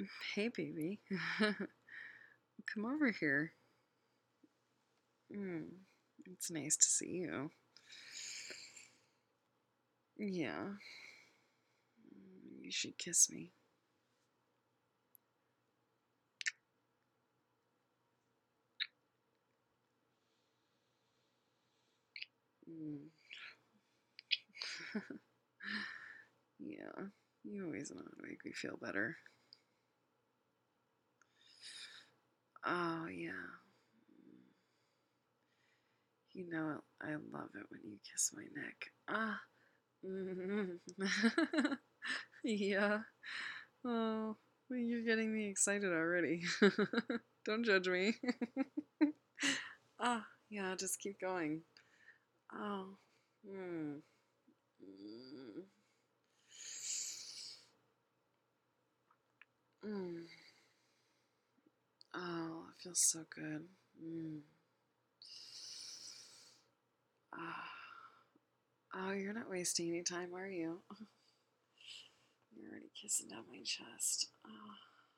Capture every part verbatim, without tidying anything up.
Hey, baby. Come over here. Mm, it's nice to see you. Yeah. You should kiss me. Mm. Yeah. You always know how to make me feel better. Oh, yeah. You know, I love it when you kiss my neck. Ah. Mm. Yeah. Oh, well, you're getting me excited already. Don't judge me. Ah, yeah, just keep going. Oh. Mm. Mm. Mm. Oh, it feels so good. Mm. Ah. Oh, you're not wasting any time, are you? You're already kissing down my chest. Oh.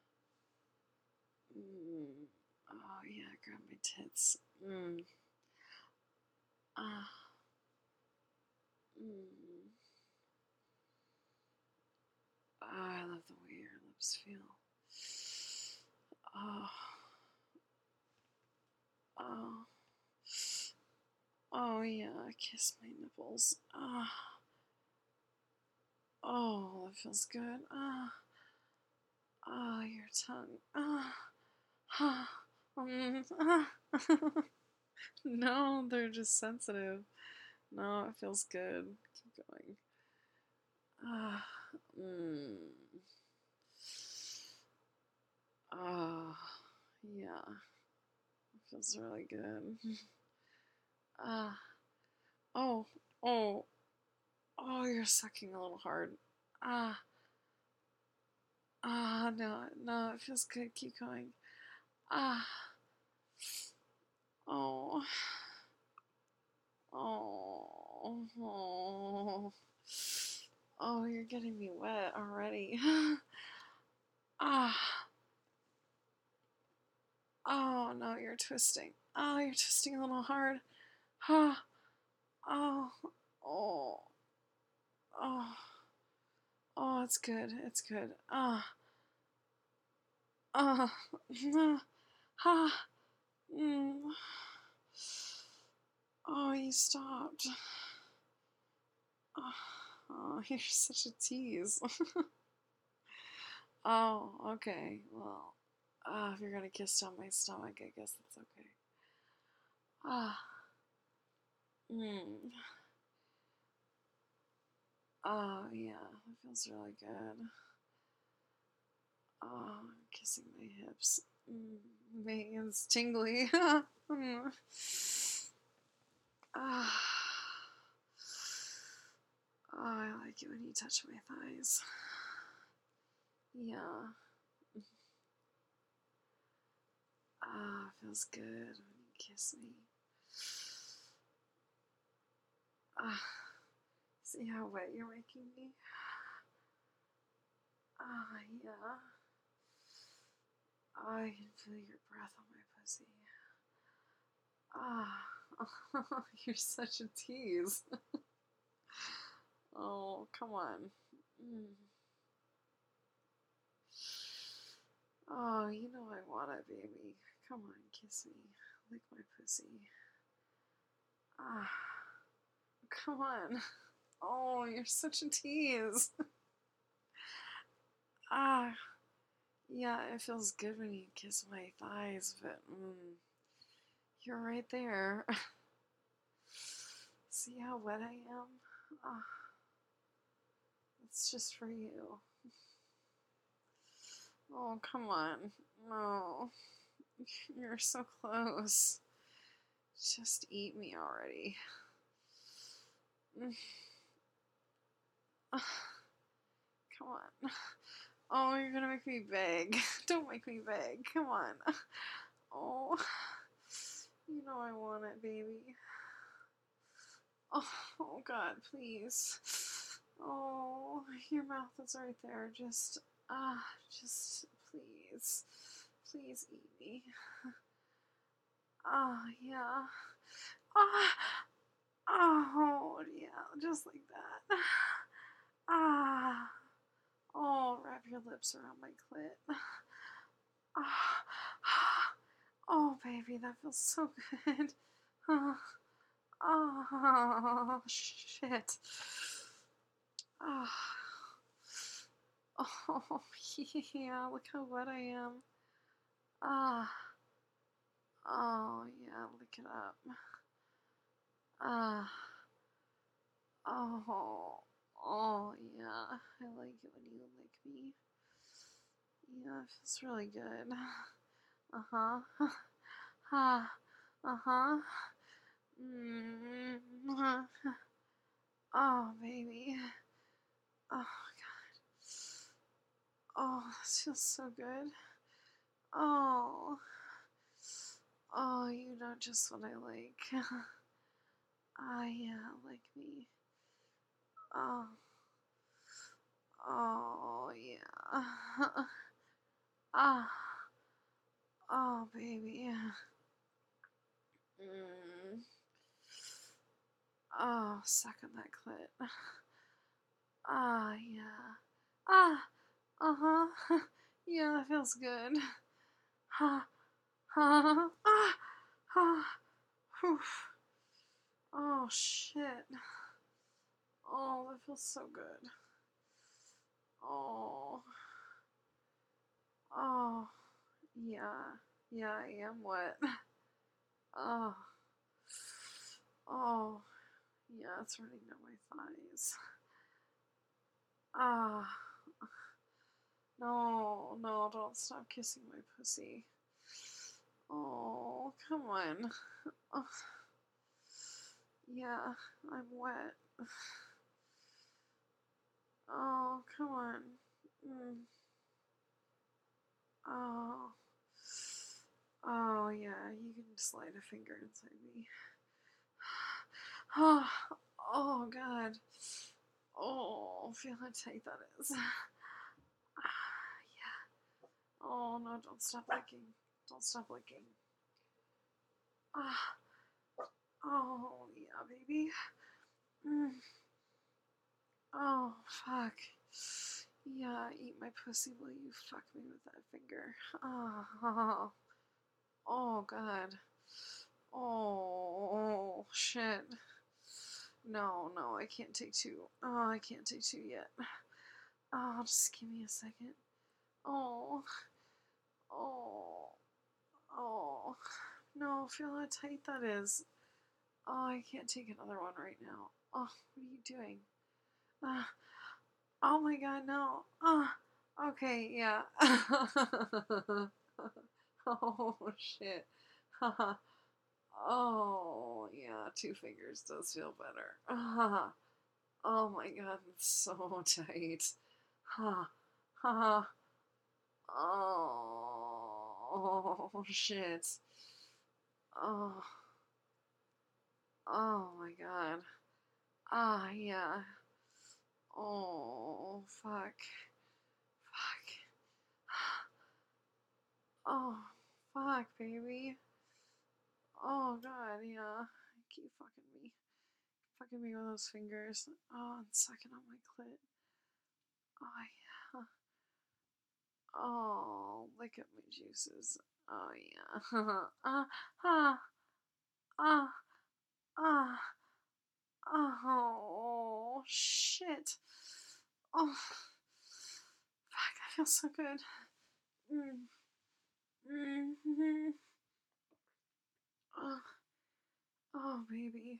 Mm. Oh, yeah, grab my tits. Mm. Ah. Mm. Oh, I love the way your lips feel. Oh. Oh. Oh, yeah, kiss my nipples. Ah. Oh, that feels good. Ah. Ah, your tongue. Ah. Ah. Mm. Ah. No, they're just sensitive. No, it feels good. Keep going. Ah. Mm. Ah. Yeah. It feels really good. Ah. Oh. Oh. Oh, you're sucking a little hard. Ah. Ah, no, no, it feels good. Keep going. Ah. Oh. Oh. Oh. Oh, you're getting me wet already. Ah. Oh, no, you're twisting. Oh, you're twisting a little hard. Ah. Oh. Oh. Oh. Oh, it's good. It's good. Ah. Ah. Ah. Mm. Oh, you stopped. Oh, oh, you're such a tease. Oh, okay. Well, uh, if you're gonna kiss down my stomach, I guess that's okay. Ah. Mm. Oh, yeah. That feels really good. Oh, I'm kissing my hips. Mm. My hands tingly. Mm. Ah. Oh, I like it when you touch my thighs. Yeah. Ah, it feels good when you kiss me. Ah, see how wet you're making me? Ah, yeah. Oh, I can feel your breath on my pussy. Ah, oh, you're such a tease. Oh, come on. Mm. Oh, you know I want it, baby. Come on, kiss me. Lick my pussy. Ah, come on. Oh, you're such a tease. Ah, yeah, it feels good when you kiss my thighs, but mm, you're right there. See how wet I am? Ah, it's just for you. Oh, come on. No. You're so close. Just eat me already. Come on. Oh, you're gonna make me beg. Don't make me beg. Come on. Oh, you know I want it, baby. Oh, oh God, please. Oh, your mouth is right there. Just, Ah, just please, please eat me. Ah, yeah. Ah, oh, yeah, just like that. Ah, oh, wrap your lips around my clit. Ah, oh, baby, that feels so good. Ah, oh, shit. Ah, oh, yeah, look how wet I am. Ah, oh, yeah, lick it up. Ah, oh, oh, yeah, I like it when you lick me. Yeah, it feels really good. Uh-huh. Ah, uh-huh. Mm-hmm. Oh, baby. Oh, God. Oh, this feels so good. Oh. Oh, you know just what I like. Ah, yeah, like me. Oh. Oh, yeah. Ah. Oh, baby. Mm. Oh, suck on that clit. Ah, yeah. Ah, uh-huh. Yeah, that feels good. Ha, ha, ah, ha, whew. Oh, shit. Oh, that feels so good. Oh, oh, yeah. Yeah, I am wet. Oh, oh, yeah, it's running down my thighs. Ah, no, no, don't stop kissing my pussy. Oh, come on. Oh, yeah, I'm wet. Oh, come on. Mm. Oh. Oh, yeah, you can slide a finger inside me. Oh, oh, God. Oh, feel how tight that is. Ah, yeah. Oh, no, don't stop licking. Don't stop licking. Ah. Oh, yeah, baby. Mm. Oh, fuck. Yeah, eat my pussy while you fuck me with that finger. Oh, oh, God. Oh, shit. No, no, I can't take two. Oh, I can't take two yet. Oh, just give me a second. Oh, oh, oh. No, feel how tight that is. Oh, I can't take another one right now. Oh, what are you doing? Uh, oh my god, no. Oh, okay, yeah. Oh, shit. Oh, yeah, two fingers does feel better. Oh my god, it's so tight. Ha, ha, oh, shit. Oh, oh my god. Ah, yeah. Oh, fuck. Fuck. Oh, fuck, baby. Oh, God, yeah. Keep fucking me. Fucking me with those fingers. Oh, and sucking on my clit. Oh, yeah. Oh, lick up my juices. Oh, yeah. Ah, ah, ah, ah. Oh, shit. Oh, fuck, that feels so good. Mm. Mm-hmm. Oh, oh, baby.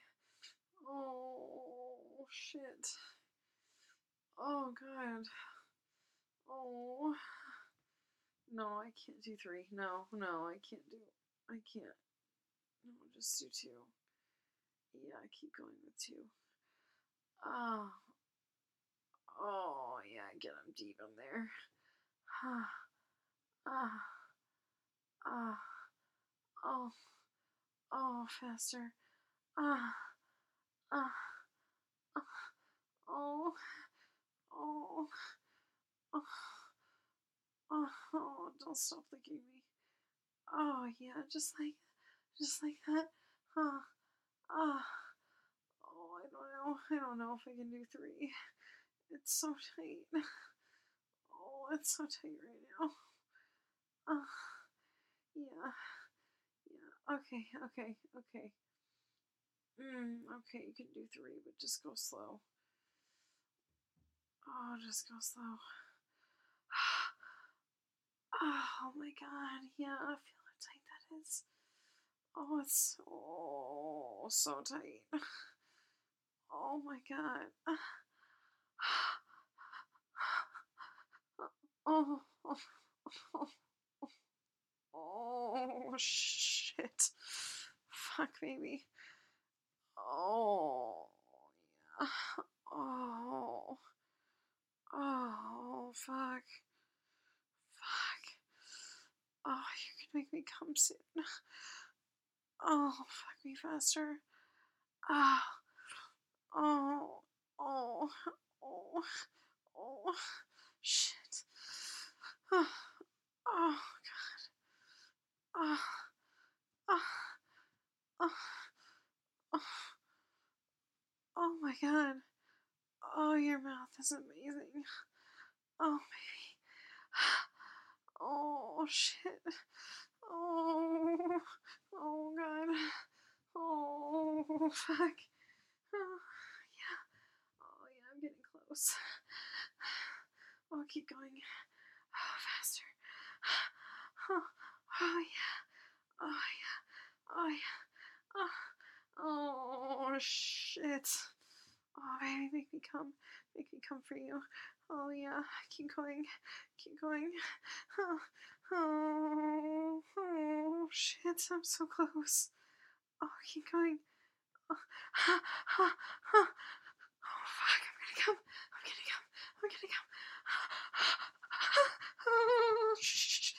Oh, shit. Oh, God. Oh. No, I can't do three. No, no, I can't do. I can't. No, just do two. Yeah, I keep going with two. Oh. Oh, yeah, get them deep in there. Ah. Ah. Ah. Oh. Oh, faster. Ah. Ah. Ah. Oh. Oh. Oh. Oh, oh, don't stop licking me. Oh, yeah, just like, just like that. Huh. Ah. Oh, I don't know. I don't know if I can do three. It's so tight. Oh, it's so tight right now. Ah. Yeah. Yeah. Okay. Okay. Okay. Mm, okay, you can do three, but just go slow. Oh, just go slow. Oh my god, yeah, I feel how tight that is. Oh, it's so, so tight. Oh my god. Oh, oh, oh, oh, shit. Fuck, baby. Oh, yeah. Oh, oh, fuck. Fuck. Oh, you can make me come soon. Oh, fuck me faster. Ah. Oh. Oh. Oh. Oh. Shit. Oh. Oh, God. Oh. Oh. Oh. Oh. Oh my God. Oh, your mouth is amazing. Oh, baby. Oh, shit. Oh. Oh, God. Oh, fuck. Oh, yeah. Oh, yeah, I'm getting close. Oh, keep going. Oh, faster. Oh, oh yeah. Oh, yeah. Oh, yeah. Oh, oh, shit. Oh, baby, make me come. Make me come for you. Oh, yeah. Keep going. Keep going. Oh, oh, oh shit. I'm so close. Oh, keep going. Oh, ha, ha, ha. Oh, fuck. I'm gonna come. I'm gonna come. I'm gonna come. Oh, shit.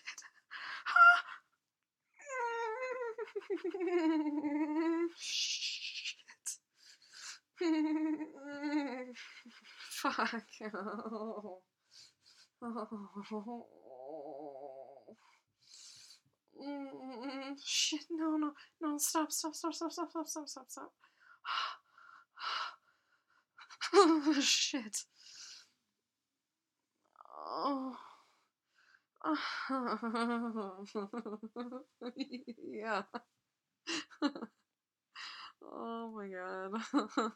Shit. Fuck. Oh. Oh. Mm, shit. No, no, no. Stop, stop, stop, stop, stop, stop, stop, stop, stop. Oh, shit. Oh. Yeah. Oh my god.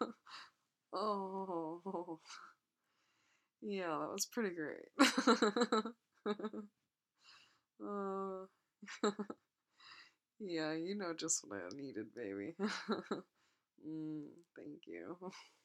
Oh. Yeah, that was pretty great. uh, yeah, you know just what I needed, baby. mm, thank you.